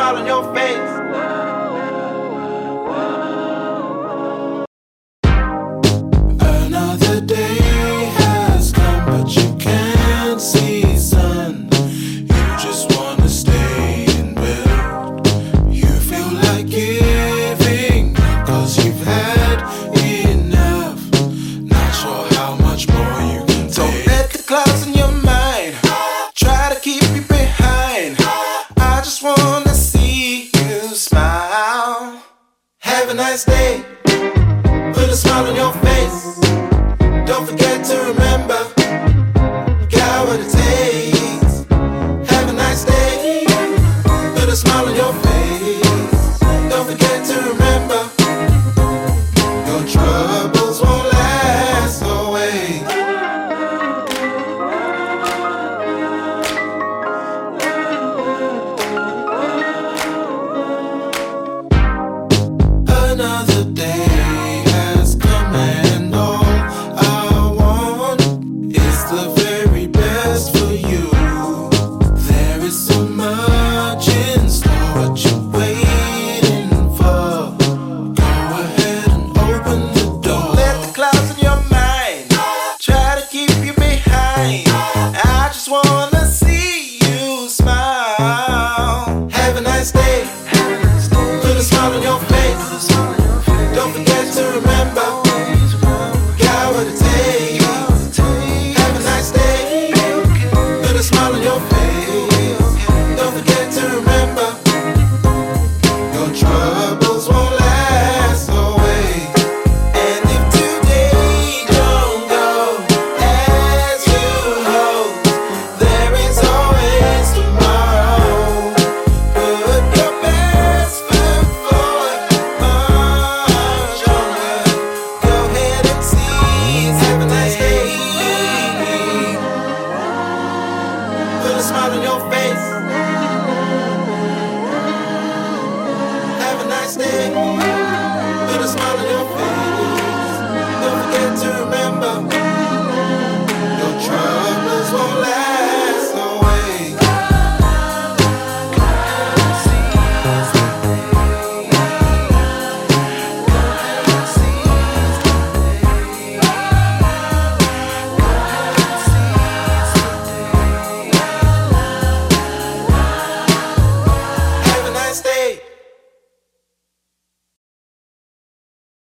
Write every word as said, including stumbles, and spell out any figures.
smile on your face. Another day has come, but you can't see sun. You just wanna stay in bed. You feel like giving up, cause you've had enough. Not sure how much more you can take. Don't let the clouds in your mind try to keep you behind. I just wanna see you smile. Have a nice day.